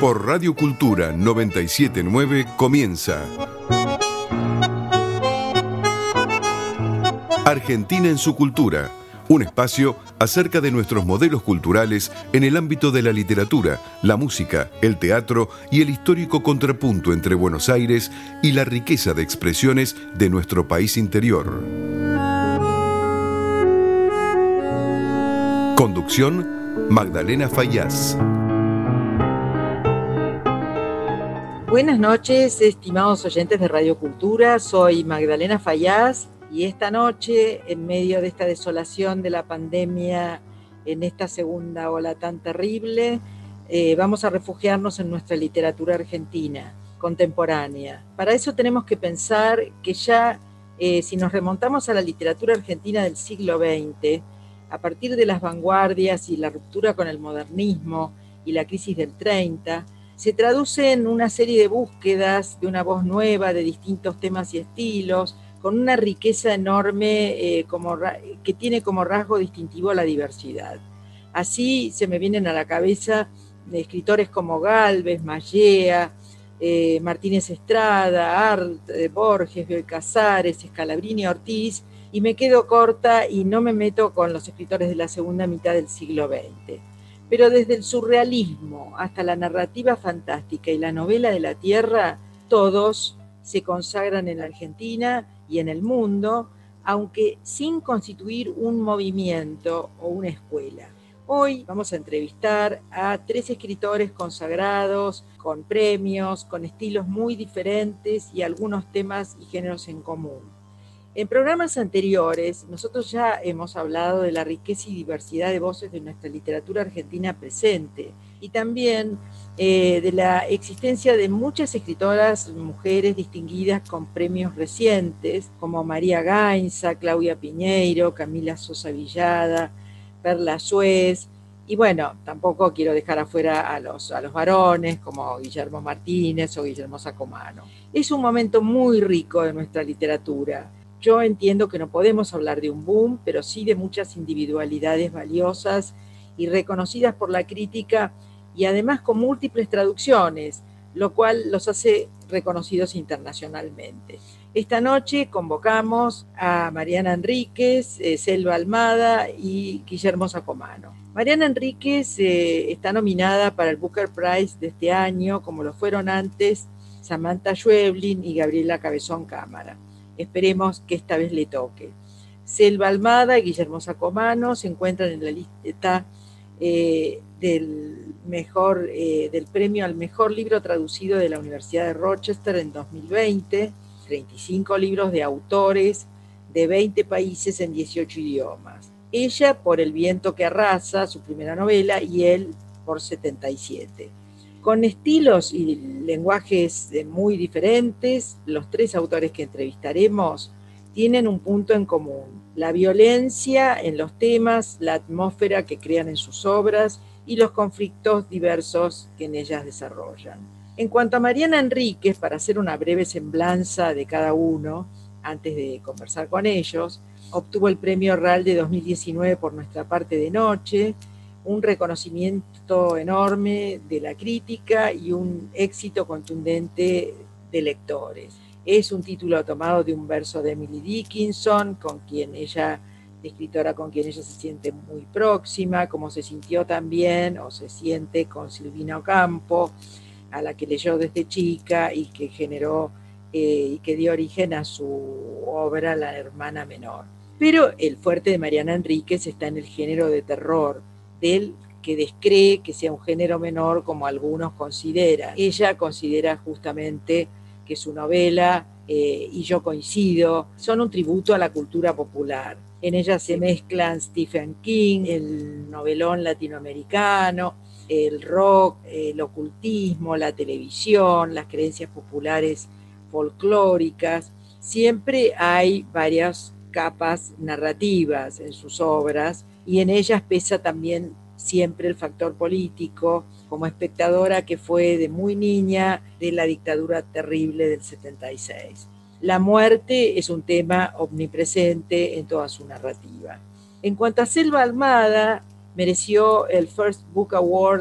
Por Radio Cultura 979 comienza Argentina en su cultura, un espacio acerca de nuestros modelos culturales en el ámbito de la literatura, la música, el teatro y el histórico contrapunto entre Buenos Aires y la riqueza de expresiones de nuestro país interior. Conducción, Magdalena Fayaz. Buenas noches, estimados oyentes de Radio Cultura. Soy Magdalena Fayaz y esta noche, en medio de esta desolación de la pandemia, en esta segunda ola tan terrible, vamos a refugiarnos en nuestra literatura argentina contemporánea. Para eso tenemos que pensar que ya, si nos remontamos a la literatura argentina del siglo XX, a partir de las vanguardias y la ruptura con el modernismo y la crisis del 30, se traduce en una serie de búsquedas de una voz nueva, de distintos temas y estilos, con una riqueza enorme que tiene como rasgo distintivo la diversidad. Así se me vienen a la cabeza escritores como Gálvez, Mallea, Martínez Estrada, Art, Borges, Bioy Casares, Scalabrini, Ortiz, y me quedo corta y no me meto con los escritores de la segunda mitad del siglo XX. Pero desde el surrealismo hasta la narrativa fantástica y la novela de la tierra, todos se consagran en la Argentina y en el mundo, aunque sin constituir un movimiento o una escuela. Hoy vamos a entrevistar a 3 escritores consagrados, con premios, con estilos muy diferentes y algunos temas y géneros en común. En programas anteriores, nosotros ya hemos hablado de la riqueza y diversidad de voces de nuestra literatura argentina presente y también de la existencia de muchas escritoras mujeres distinguidas con premios recientes, como María Gainza, Claudia Piñeiro, Camila Sosa Villada, Perla Suez, y bueno, tampoco quiero dejar afuera a los varones como Guillermo Martínez o Guillermo Sacomano. Es un momento muy rico de nuestra literatura. Yo entiendo que no podemos hablar de un boom, pero sí de muchas individualidades valiosas y reconocidas por la crítica y además con múltiples traducciones, lo cual los hace reconocidos internacionalmente. Esta noche convocamos a Mariana Enríquez, Selva Almada y Guillermo Sacomano. Mariana Enríquez está nominada para el Booker Prize de este año, como lo fueron antes Samantha Schweblin y Gabriela Cabezón Cámara. Esperemos que esta vez le toque. Selva Almada y Guillermo Sacomano se encuentran en la lista del premio al mejor libro traducido de la Universidad de Rochester en 2020, 35 libros de autores de 20 países en 18 idiomas. Ella por El viento que arrasa, su primera novela, y él por 77. Con estilos y lenguajes muy diferentes, los 3 autores que entrevistaremos tienen un punto en común: la violencia en los temas, la atmósfera que crean en sus obras y los conflictos diversos que en ellas desarrollan. En cuanto a Mariana Enríquez, para hacer una breve semblanza de cada uno, antes de conversar con ellos, obtuvo el Premio RAL de 2019 por Nuestra parte de noche, un reconocimiento enorme de la crítica y un éxito contundente de lectores. Es un título tomado de un verso de Emily Dickinson, escritora con quien ella se siente muy próxima, como se sintió también o se siente con Silvina Ocampo, a la que leyó desde chica y que generó y que dio origen a su obra La hermana menor. Pero el fuerte de Mariana Enríquez está en el género de terror, del que descree que sea un género menor como algunos consideran. Ella considera justamente que su novela, y yo coincido, son un tributo a la cultura popular. En ella se mezclan Stephen King, el novelón latinoamericano, el rock, el ocultismo, la televisión, las creencias populares folclóricas. Siempre hay varias capas narrativas en sus obras y en ellas pesa también siempre el factor político, como espectadora que fue de muy niña de la dictadura terrible del 76. La muerte es un tema omnipresente en toda su narrativa. En cuanto a Selva Almada, mereció el First Book Award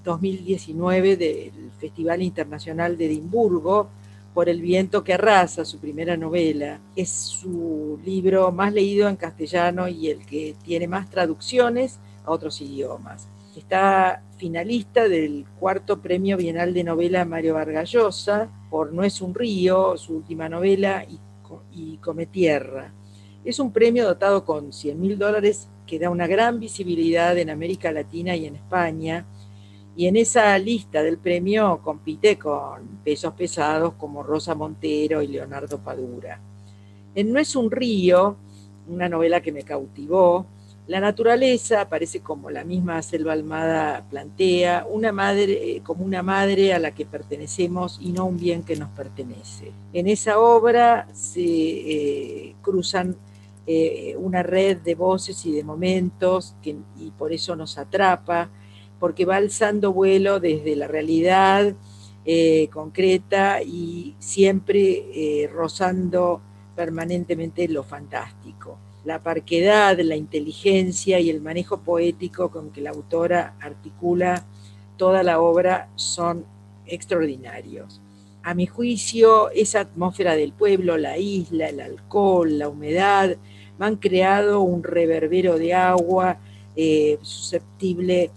2019 del Festival Internacional de Edimburgo por El viento que arrasa, su primera novela. Es su libro más leído en castellano y el que tiene más traducciones a otros idiomas. Está finalista del 4º Premio Bienal de Novela Mario Vargas Llosa por No es un río, su última novela, y Come Tierra. Es un premio dotado con $100.000 que da una gran visibilidad en América Latina y en España, y en esa lista del premio compite con pesos pesados como Rosa Montero y Leonardo Padura. En No es un río, una novela que me cautivó, la naturaleza aparece como la misma Selva Almada plantea, como una madre a la que pertenecemos y no un bien que nos pertenece. En esa obra se cruzan una red de voces y de momentos y por eso nos atrapa, porque va alzando vuelo desde la realidad concreta y siempre rozando permanentemente lo fantástico. La parquedad, la inteligencia y el manejo poético con que la autora articula toda la obra son extraordinarios. A mi juicio, esa atmósfera del pueblo, la isla, el alcohol, la humedad, me han creado un reverbero de agua susceptible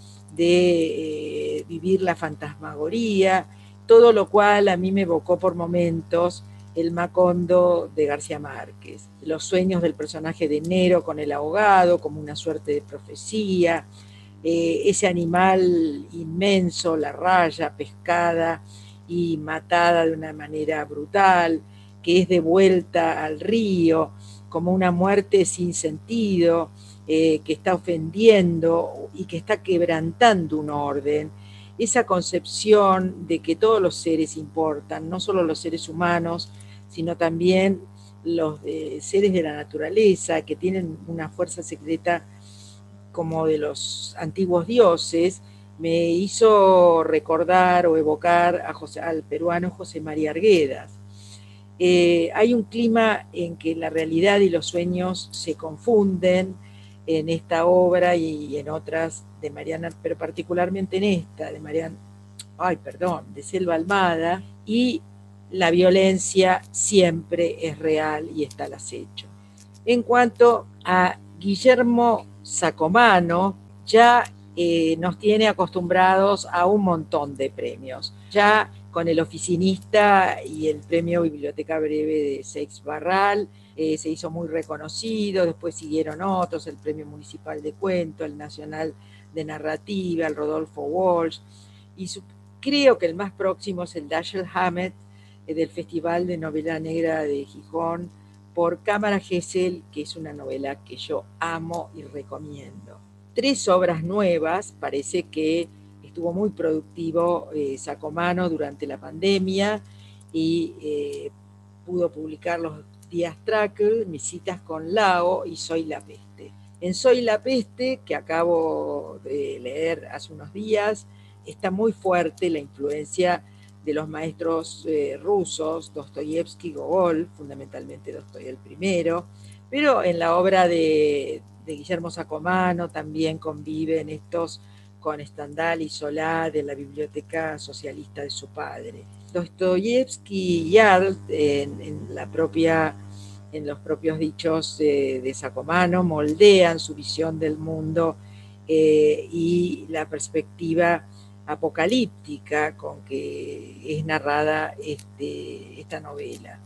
de vivir la fantasmagoría, todo lo cual a mí me evocó por momentos el Macondo de García Márquez, los sueños del personaje de Nero con el ahogado como una suerte de profecía, ese animal inmenso, la raya pescada y matada de una manera brutal, que es devuelta al río como una muerte sin sentido, que está ofendiendo y que está quebrantando un orden. Esa concepción de que todos los seres importan, no solo los seres humanos, sino también los seres de la naturaleza, que tienen una fuerza secreta como de los antiguos dioses, me hizo recordar o evocar al peruano José María Arguedas. Hay un clima en que la realidad y los sueños se confunden en esta obra y en otras de Mariana, pero particularmente en esta de Selva Almada, y la violencia siempre es real y está al acecho. En cuanto a Guillermo Sacomano, ya nos tiene acostumbrados a un montón de premios. Ya con El Oficinista y el premio Biblioteca Breve de Seix Barral se hizo muy reconocido, después siguieron otros, el Premio Municipal de Cuento, el Nacional de Narrativa, el Rodolfo Walsh, y creo que el más próximo es el Dashiell Hammett del Festival de Novela Negra de Gijón por Cámara Gesell, que es una novela que yo amo y recomiendo. 3 obras nuevas, parece que estuvo muy productivo Sacomano durante la pandemia y pudo publicar los días Trackle, Mis citas con Lao y Soy la peste. En Soy la peste, que acabo de leer hace unos días, está muy fuerte la influencia de los maestros rusos, Dostoyevsky, Gogol, fundamentalmente Dostoyevsky el primero, pero en la obra de Guillermo Sacomano también conviven estos con Stendhal y Solá de la biblioteca socialista de su padre. Dostoyevsky y Arlt, en los propios dichos de Sacomano, moldean su visión del mundo y la perspectiva apocalíptica con que es narrada esta novela.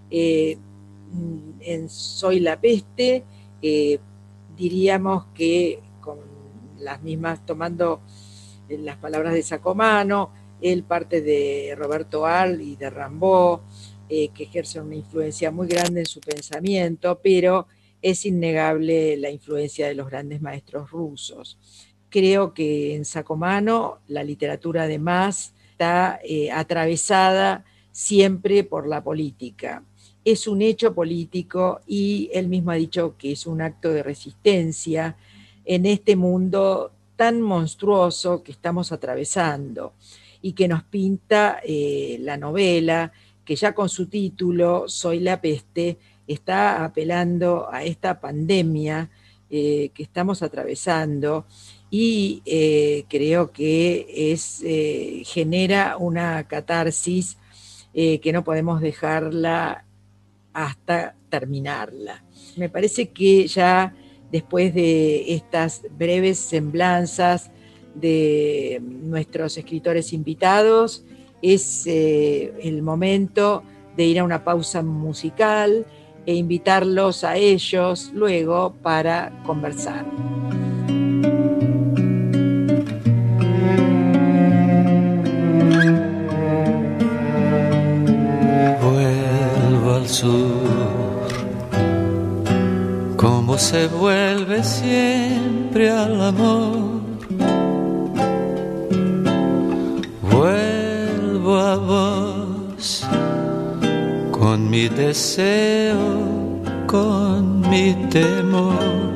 En Soy la peste, diríamos que con las mismas, tomando las palabras de Sacomano, él parte de Roberto Arlt y de Rimbaud, que ejercen una influencia muy grande en su pensamiento, pero es innegable la influencia de los grandes maestros rusos. Creo que en Sacomano la literatura además está atravesada siempre por la política. Es un hecho político y él mismo ha dicho que es un acto de resistencia en este mundo tan monstruoso que estamos atravesando y que nos pinta la novela, que ya con su título, Soy la peste, está apelando a esta pandemia que estamos atravesando y creo que genera una catarsis que no podemos dejarla hasta terminarla. Me parece que ya después de estas breves semblanzas de nuestros escritores invitados, es el momento de ir a una pausa musical e invitarlos a ellos luego para conversar. Vuelvo al sur, como se vuelve siempre al amor. Vuelvo a vos, con mi deseo, con mi temor.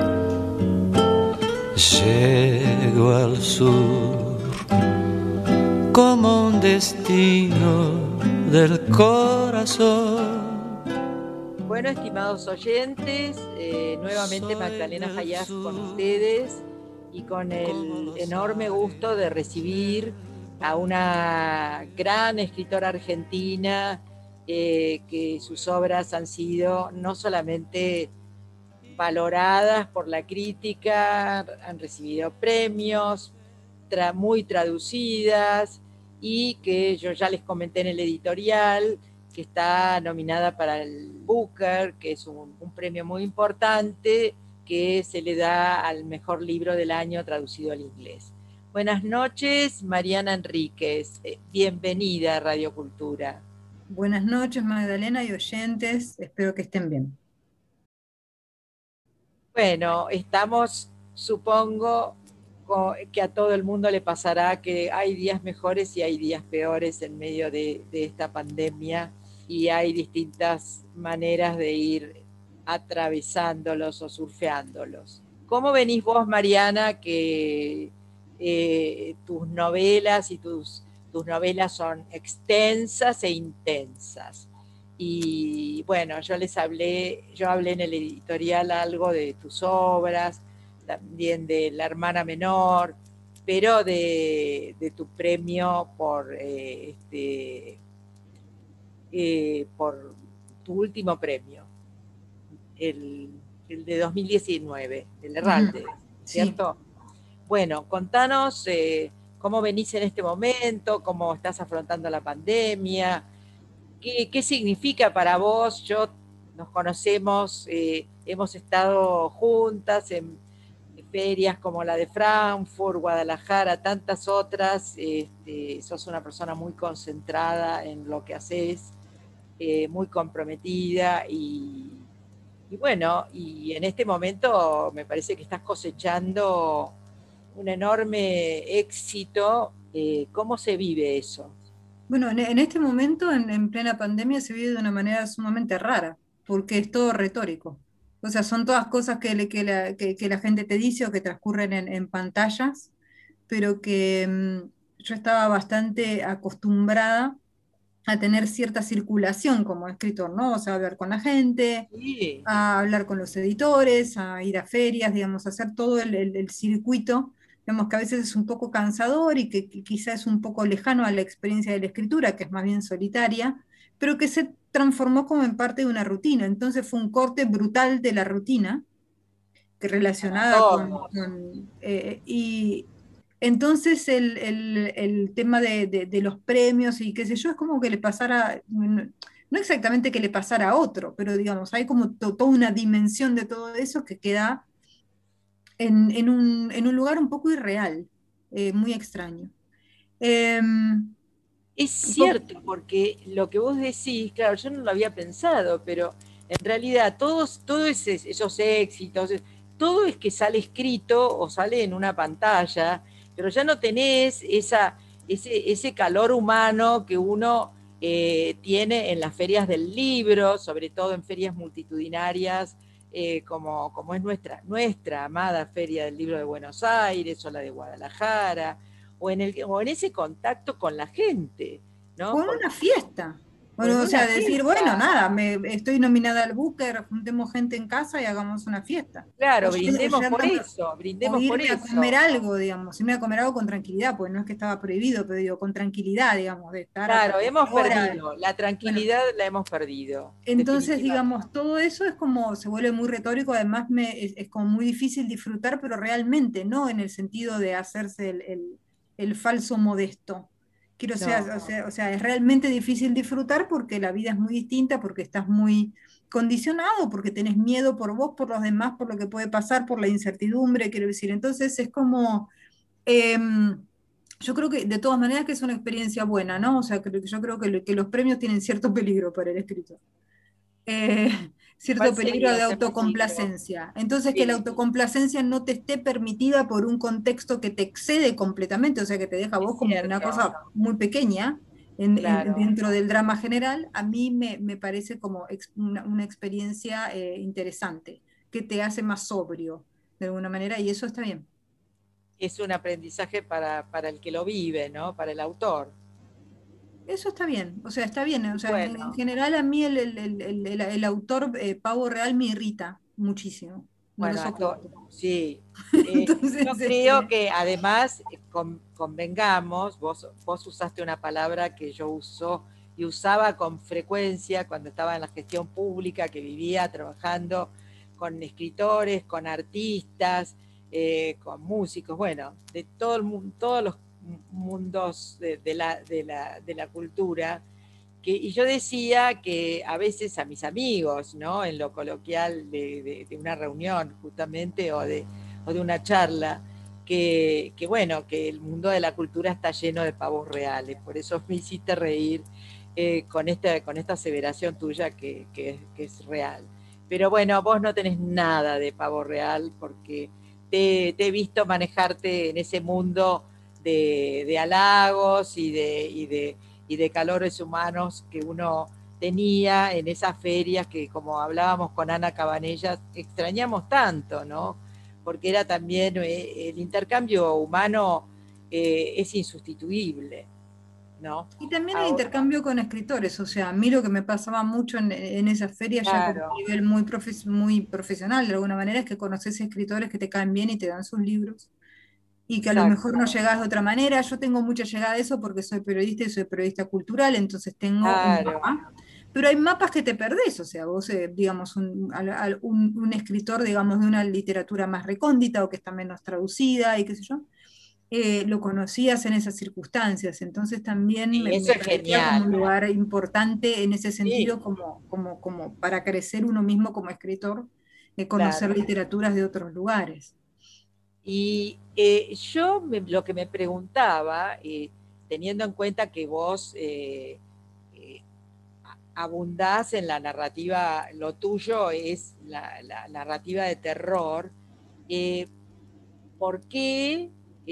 Llego al sur, como un destino del corazón. Bueno, estimados oyentes, nuevamente Magdalena Fayaz con ustedes y con el enorme gusto de recibir a una gran escritora argentina que sus obras han sido no solamente valoradas por la crítica, han recibido premios, muy traducidas, y que yo ya les comenté en el editorial que está nominada para el Booker, que es un premio muy importante que se le da al mejor libro del año traducido al inglés. Buenas noches, Mariana Enríquez. Bienvenida a Radio Cultura. Buenas noches, Magdalena y oyentes. Espero que estén bien. Bueno, estamos, supongo, que a todo el mundo le pasará que hay días mejores y hay días peores en medio de esta pandemia, y hay distintas maneras de ir atravesándolos o surfeándolos. ¿Cómo venís vos, Mariana, que tus novelas y tus novelas son extensas e intensas? Y bueno, yo hablé en el editorial algo de tus obras, también de La hermana menor, pero de tu premio por tu último premio, el de 2019, el Errante, ¿cierto? Sí. Bueno, contanos cómo venís en este momento, cómo estás afrontando la pandemia. ¿Qué significa para vos? Nos conocemos, hemos estado juntas en ferias como la de Frankfurt, Guadalajara, tantas otras. Sos una persona muy concentrada en lo que haces, muy comprometida y bueno, y en este momento me parece que estás cosechando un enorme éxito. ¿Cómo se vive eso? Bueno, en este momento, en plena pandemia, se vive de una manera sumamente rara, porque es todo retórico. O sea, son todas cosas que la gente te dice o que transcurren en pantallas, pero que yo estaba bastante acostumbrada a tener cierta circulación como escritor, ¿no? O sea, hablar con la gente, Sí. a hablar con los editores, a ir a ferias, digamos, a hacer todo el circuito, digamos que a veces es un poco cansador y que quizás es un poco lejano a la experiencia de la escritura, que es más bien solitaria, pero que se transformó como en parte de una rutina. Entonces fue un corte brutal de la rutina, que relacionada y entonces el tema de los premios y qué sé yo, es como que le pasara, no exactamente que le pasara a otro, pero digamos, hay como toda una dimensión de todo eso que queda en un lugar un poco irreal, muy extraño. Es cierto, porque lo que vos decís, claro, yo no lo había pensado, pero en realidad todos esos éxitos, todo es que sale escrito o sale en una pantalla, pero ya no tenés ese calor humano que uno tiene en las ferias del libro, sobre todo en ferias multitudinarias, como es nuestra amada Feria del Libro de Buenos Aires o la de Guadalajara, o en ese contacto con la gente, ¿no? Con una fiesta. Pues Bueno, o una sea, decir, bueno, fiesta. nada, estoy nominada al Booker, juntemos gente en casa y hagamos una fiesta. O, Claro, o o brindemos por irme a comer eso. algo, digamos, irme a comer algo con tranquilidad, pues no es que estaba prohibido, pero digo, con tranquilidad, digamos, de estar hasta Claro, tal hemos hora. perdido, la Bueno, tranquilidad la hemos perdido, entonces, definitivamente. digamos, todo eso es como, se vuelve muy retórico, además es como muy difícil disfrutar, pero realmente, no en el sentido de hacerse el falso modesto. Quiero sea, No, o sea, es realmente difícil disfrutar porque la vida es muy distinta, porque estás muy condicionado, porque tenés miedo por vos, por los demás, por lo que puede pasar, por la incertidumbre, quiero decir. Entonces es como, yo creo que de todas maneras que es una experiencia buena, ¿no? O sea, yo creo que los premios tienen cierto peligro para el escritor, eh, ¿cuál cierto peligro sería de ese peligro? autocomplacencia. Entonces, que la Sí, autocomplacencia no te esté permitida por un contexto que te excede completamente, o sea, que te deja a es vos como una cierto, cosa muy pequeña claro. dentro del drama general, a mí me parece como una experiencia interesante, que te hace más sobrio de alguna manera, y eso está bien. Es un aprendizaje para el que lo vive, ¿no? Para el autor. Eso está bien, o sea, está bien. O sea, en Bueno, general a mí el autor pavo real me irrita muchísimo, no lo bueno, soporto. sí. Yo Entonces, creo que además, convengamos, vos usaste una palabra que yo uso y usaba con frecuencia cuando estaba en la gestión pública, que vivía trabajando con escritores, con artistas, con músicos, bueno, de todo todos los mundos de la cultura. Y yo decía que a veces a mis amigos, ¿no? En lo coloquial de una reunión justamente o de una charla, bueno, que el mundo de la cultura está lleno de pavos reales. Por eso me hiciste reír con esta aseveración tuya que es real. Pero bueno, vos no tenés nada de pavo real porque te he visto manejarte en ese mundo de halagos y de calores humanos que uno tenía en esas ferias que, como hablábamos con Ana Cabanellas, extrañamos tanto, ¿no? Porque era también el intercambio humano es insustituible, ¿no? y también el Ahora, intercambio con escritores, o sea, a mí lo que me pasaba mucho en esas ferias, ya como a claro, nivel muy, muy profesional, de alguna manera, es que conoces escritores que te caen bien y te dan sus libros, y que a lo mejor no exacto, llegás de otra manera. Yo tengo mucha llegada a eso porque soy periodista y soy periodista cultural, entonces tengo un claro, mapa, pero hay mapas que te perdés, o sea, vos, digamos, un escritor, digamos, de una literatura más recóndita o que está menos traducida y qué sé yo, lo conocías en esas circunstancias, entonces también y me eso es parecía como genial, un lugar importante en ese sí, sentido, como para crecer uno mismo como escritor, conocer claro. literaturas de otros lugares. Y lo que me preguntaba, teniendo en cuenta que vos eh, abundás en la narrativa, lo tuyo es la narrativa de terror, eh, ¿por qué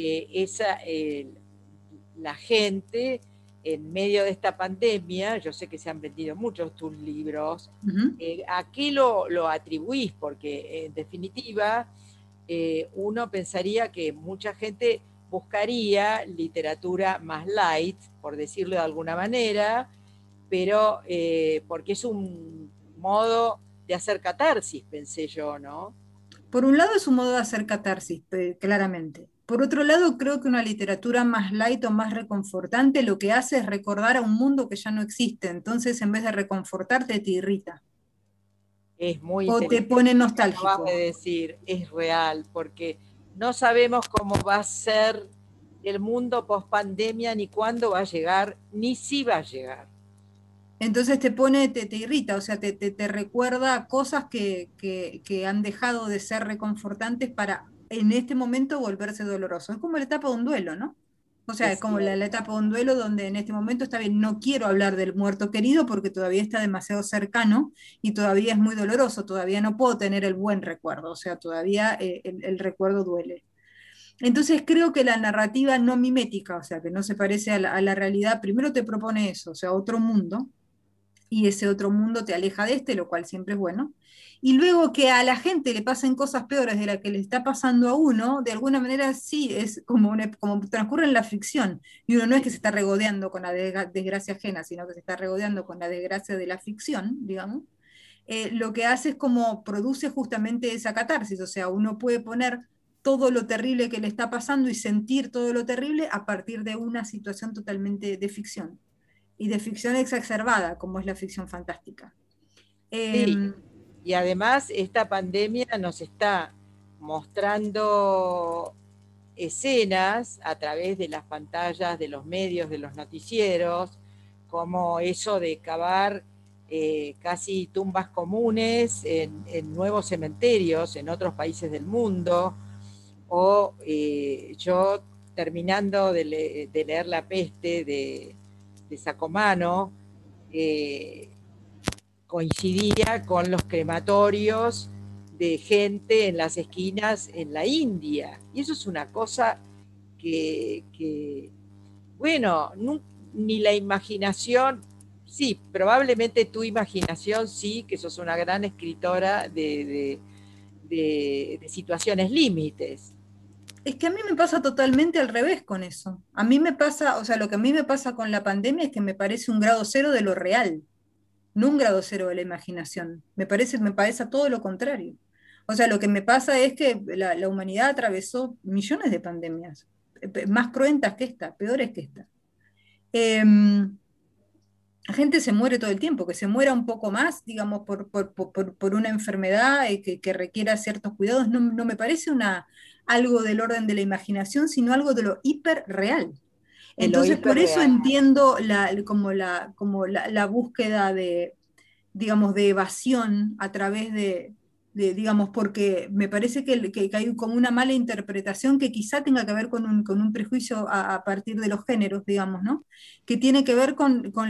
la gente en medio de esta pandemia, yo sé que se han vendido muchos tus libros, Ujú. ¿a qué lo atribuís? Porque en definitiva uno pensaría que mucha gente buscaría literatura más light, por decirlo de alguna manera, pero porque es un modo de hacer catarsis, pensé yo, ¿no? Por un lado es un modo de hacer catarsis, claramente. Por otro lado, creo que una literatura más light o más reconfortante lo que hace es recordar a un mundo que ya no existe. Entonces, en vez de reconfortarte, te irrita Es muy o te inteligente pone lo que acabas nostálgico. de decir, es real, porque no sabemos cómo va a ser el mundo post pandemia, ni cuándo va a llegar, ni si va a llegar. Entonces te irrita, o sea, te recuerda cosas que han dejado de ser reconfortantes para en este momento volverse doloroso. Es como la etapa de un duelo, ¿no? O sea, es Es como la cierto. etapa de un duelo donde en este momento está bien, no quiero hablar del muerto querido porque todavía está demasiado cercano y todavía es muy doloroso, todavía no puedo tener el buen recuerdo, o sea, todavía el recuerdo duele. Entonces creo que la narrativa no mimética, o sea, que no se parece a la realidad, primero te propone eso, o sea, otro mundo, y ese otro mundo te aleja de este, lo cual siempre es bueno. Y luego que a la gente le pasen cosas peores de las que le está pasando a uno, de alguna manera sí, es como transcurre en la ficción. Y uno no es que se está regodeando con la desgracia ajena, sino que se está regodeando con la desgracia de la ficción, digamos. Lo que hace es como produce justamente esa catarsis, o sea, uno puede poner todo lo terrible que le está pasando y sentir todo lo terrible a partir de una situación totalmente de ficción, y de ficción exacerbada, como es la ficción fantástica. Sí, Eh, y además esta pandemia nos está mostrando escenas a través de las pantallas, de los medios, de los noticieros, como eso de cavar casi tumbas comunes en nuevos cementerios en otros países del mundo, o yo terminando de leer La peste de Sacomano, eh, coincidía con los crematorios de gente en las esquinas en la India. Y eso es una cosa que bueno, ni la imaginación, sí, probablemente tu imaginación sí, que sos una gran escritora de situaciones límites. es que a mí me pasa totalmente al revés con eso. A mí me pasa, o sea, lo que a mí me pasa con la pandemia es que me parece un grado cero de lo real, no un grado cero de la imaginación. Me parece todo lo contrario. O sea, lo que me pasa es que la humanidad atravesó millones de pandemias, más cruentas que esta, peores que esta. La gente se muere todo el tiempo, que se muera un poco más, digamos, por una enfermedad que requiera ciertos cuidados, no me parece algo del orden de la imaginación, sino algo de lo hiperreal. De lo Entonces, por eso hiperreal. entiendo la búsqueda de, digamos, de evasión a través digamos, porque me parece que hay como una mala interpretación que quizá tenga que ver con un prejuicio a partir de los géneros, digamos, ¿no? Que tiene que ver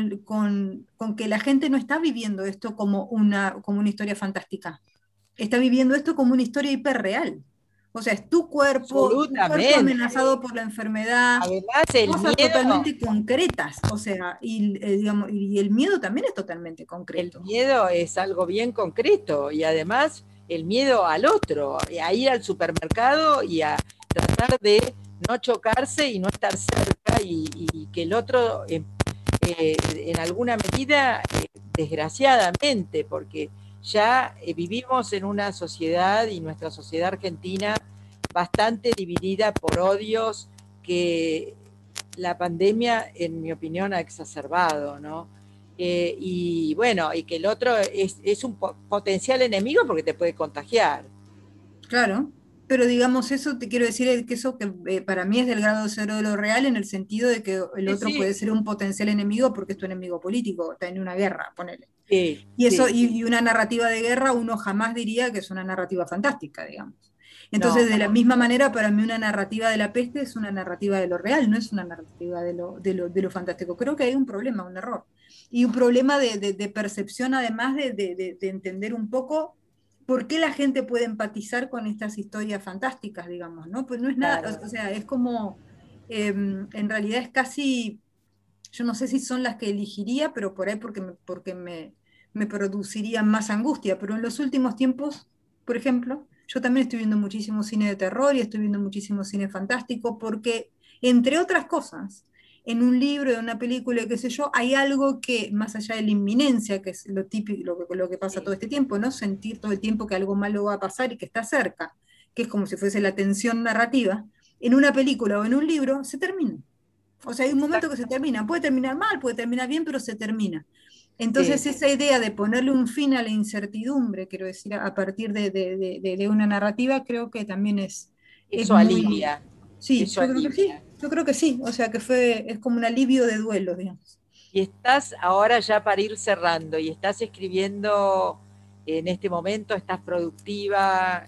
con que la gente no está viviendo esto como una historia fantástica, está viviendo esto como una historia hiperreal. O sea, es tu cuerpo amenazado Absolutamente. por la enfermedad, Además, el cosas miedo, totalmente concretas, o sea, digamos, y el miedo también es totalmente el concreto. miedo es algo bien concreto y además el miedo al otro, a ir al supermercado y a tratar de no chocarse y no estar cerca y que el otro en alguna medida, desgraciadamente, porque ya vivimos en una sociedad y nuestra sociedad argentina bastante dividida por odios que la pandemia, en mi opinión, ha exacerbado, ¿no? Y bueno, y que el otro es un potencial enemigo porque te puede contagiar. Claro, pero digamos, eso te quiero decir que eso que para mí es del grado cero de lo real en el sentido de que el Sí, otro puede sí, ser un potencial enemigo porque es tu enemigo político, está en una guerra, ponele. sí, Y eso, sí. y una narrativa de guerra, uno jamás diría que es una narrativa fantástica, digamos. Entonces, No, de la misma manera, para mí una narrativa de la peste es una narrativa de lo real, no es una narrativa de lo fantástico. Creo que hay un problema, un error. Y un problema de percepción, además de entender un poco por qué la gente puede empatizar con estas historias fantásticas, digamos, ¿no? Pues no es nada, claro. o sea, es como, en realidad es casi, yo no sé si son las que elegiría, pero por ahí porque me producirían más angustia. Pero en los últimos tiempos, por ejemplo, yo también estoy viendo muchísimo cine de terror y estoy viendo muchísimo cine fantástico, porque, entre otras cosas, en un libro, en una película, qué sé yo, hay algo que, más allá de la inminencia, que es lo típico, lo que pasa todo Sí, este tiempo, ¿no? Sentir todo el tiempo que algo malo va a pasar y que está cerca, que es como si fuese la tensión narrativa, en una película o en un libro, se termina. O sea, hay un momento que se exacto. termina. Puede terminar mal, puede terminar bien, pero se termina. Sí, Entonces, esa idea de ponerle un fin a la incertidumbre, quiero decir, a partir de una narrativa, creo que también es eso muy... alivia, Sí, eso yo creo que sí, alivia. yo creo que sí. O sea, es como un alivio de duelo, digamos. Y estás ahora ya para ir cerrando y estás escribiendo en este momento, estás productiva.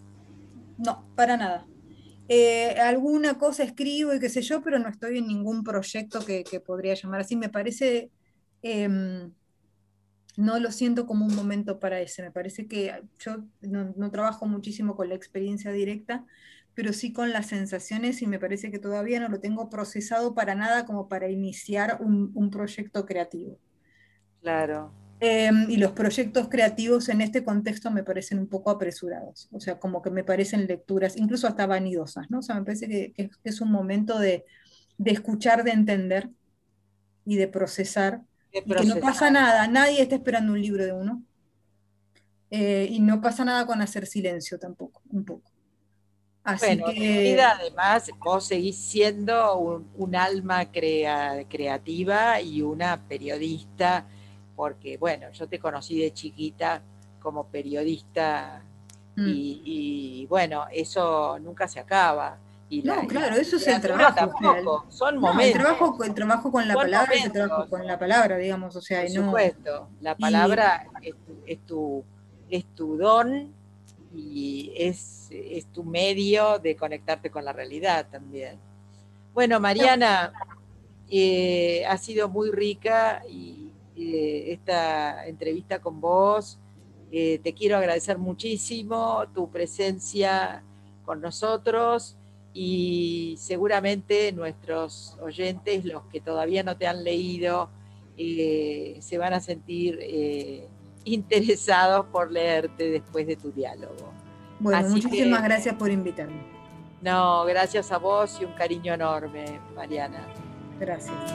No, para nada. Alguna cosa escribo y qué sé yo, pero no estoy en ningún proyecto que podría llamar así. Me parece... em, no lo siento como un momento para ese. Me parece que yo no trabajo muchísimo con la experiencia directa, pero sí con las sensaciones y me parece que todavía no lo tengo procesado para nada como para iniciar un proyecto creativo. claro. Y los proyectos creativos en este contexto me parecen un poco apresurados, o sea, como que me parecen lecturas, incluso hasta vanidosas, ¿no? O sea, me parece que es un momento de escuchar, de entender y de procesar, De y que no pasa procesar. nada, nadie está esperando un libro de uno, y no pasa nada con hacer silencio tampoco, un poco. Así Bueno, en vida que, además vos seguís siendo un alma creativa y una periodista, porque bueno, yo te conocí de chiquita como periodista mm, bueno, eso nunca se acaba. no, Y la claro, eso es el literatura trabajo, o sea, tampoco, son no, momentos, el trabajo con la son palabra es el trabajo momentos. con la palabra, digamos, o sea, Por y no, supuesto, la y palabra es tu don y es tu medio de conectarte con la realidad también. Bueno, Mariana, ha sido muy rica esta entrevista con vos. Te quiero agradecer muchísimo tu presencia con nosotros y seguramente nuestros oyentes, los que todavía no te han leído, se van a sentir interesados por leerte después de tu diálogo. bueno, Así muchísimas que, gracias por invitarme. no, gracias a vos y un cariño enorme, Mariana. Gracias.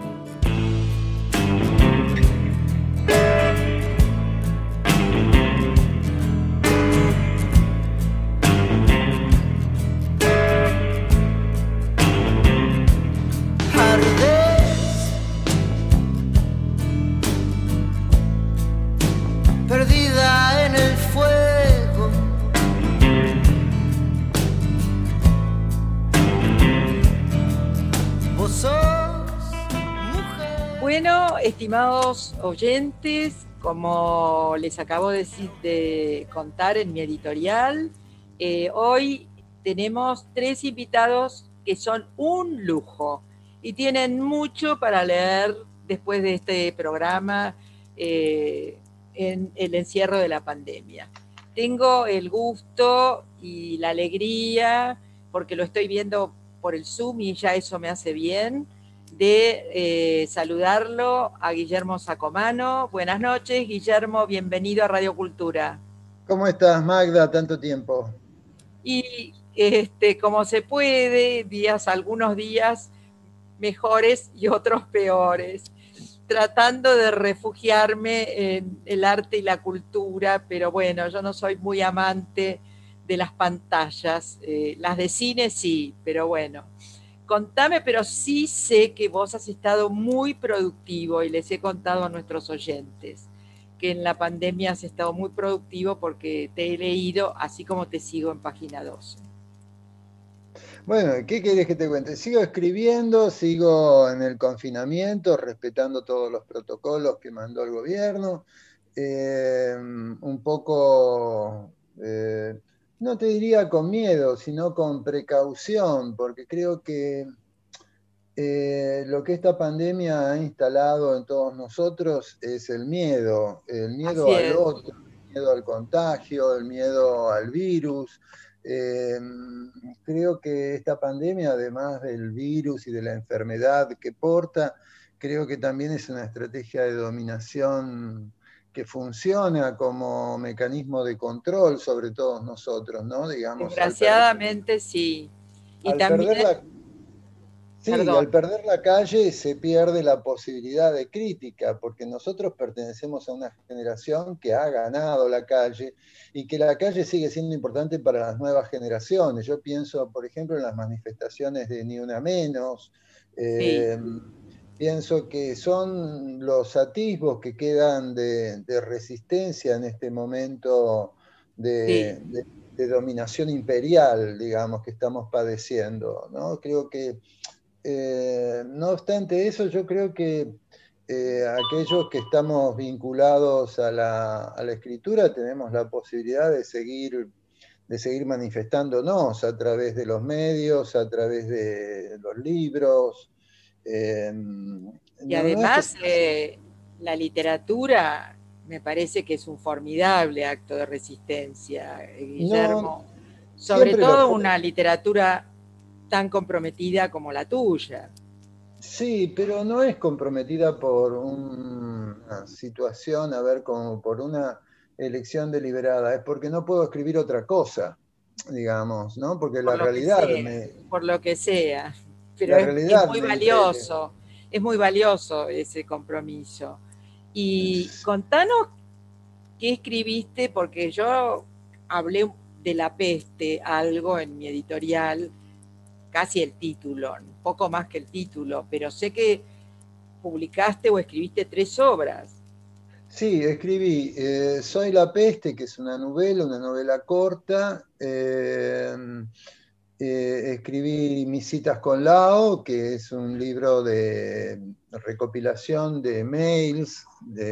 Perdida en el fuego. Vos sos mujer. Bueno, estimados oyentes, como les acabo de contar en mi editorial, hoy tenemos 3 invitados que son un lujo y tienen mucho para leer después de este programa en el encierro de la pandemia. Tengo el gusto y la alegría, porque lo estoy viendo por el Zoom y ya eso me hace bien, de saludarlo a Guillermo Sacomano. Buenas noches, Guillermo, bienvenido a Radio Cultura. ¿Cómo estás, Magda? Tanto tiempo. Y como se puede, algunos días mejores y otros peores, tratando de refugiarme en el arte y la cultura, pero bueno, yo no soy muy amante de las pantallas, las de cine sí, pero bueno. Contame, pero sí sé que vos has estado muy productivo y les he contado a nuestros oyentes que en la pandemia has estado muy productivo porque te he leído así como te sigo en página 12. Bueno, ¿qué querés que te cuente? Sigo escribiendo, sigo en el confinamiento, respetando todos los protocolos que mandó el gobierno. Un poco, no te diría con miedo, sino con precaución, porque creo que lo que esta pandemia ha instalado en todos nosotros es el miedo Así al es. otro, el miedo al contagio, el miedo al virus. Eh, Creo que esta pandemia, además del virus y de la enfermedad que porta, creo que también es una estrategia de dominación que funciona como mecanismo de control sobre todos nosotros, ¿no? Digamos, Desgraciadamente sí. Y al perder también, la Sí, perdón, al perder la calle se pierde la posibilidad de crítica, porque nosotros pertenecemos a una generación que ha ganado la calle y que la calle sigue siendo importante para las nuevas generaciones. Yo pienso, por ejemplo, en las manifestaciones de Ni Una Menos, sí, eh, pienso que son los atisbos que quedan de resistencia en este momento sí. de dominación imperial, digamos, que estamos padeciendo, ¿no? Creo que no obstante eso, yo creo que aquellos que estamos vinculados a la escritura tenemos la posibilidad de seguir manifestándonos a través de los medios, a través de los libros. Y No es que... además, la literatura me parece que es un formidable acto de resistencia, No, Guillermo. Sobre siempre lo todo fue. una literatura tan comprometida como la tuya. Sí, pero no es comprometida por una situación, a ver, como por una elección deliberada, es porque no puedo escribir otra cosa, digamos, ¿no? Porque Por lo que sea, por lo que sea. Pero la realidad me impele. es muy valioso ese compromiso. Y contanos qué escribiste, porque yo hablé de la peste algo en mi editorial, casi el título, un poco más que el título, pero sé que publicaste o escribiste 3 obras. Sí, escribí Soy la peste, que es una novela corta. Escribí Mis citas con Lao, que es un libro de recopilación de mails,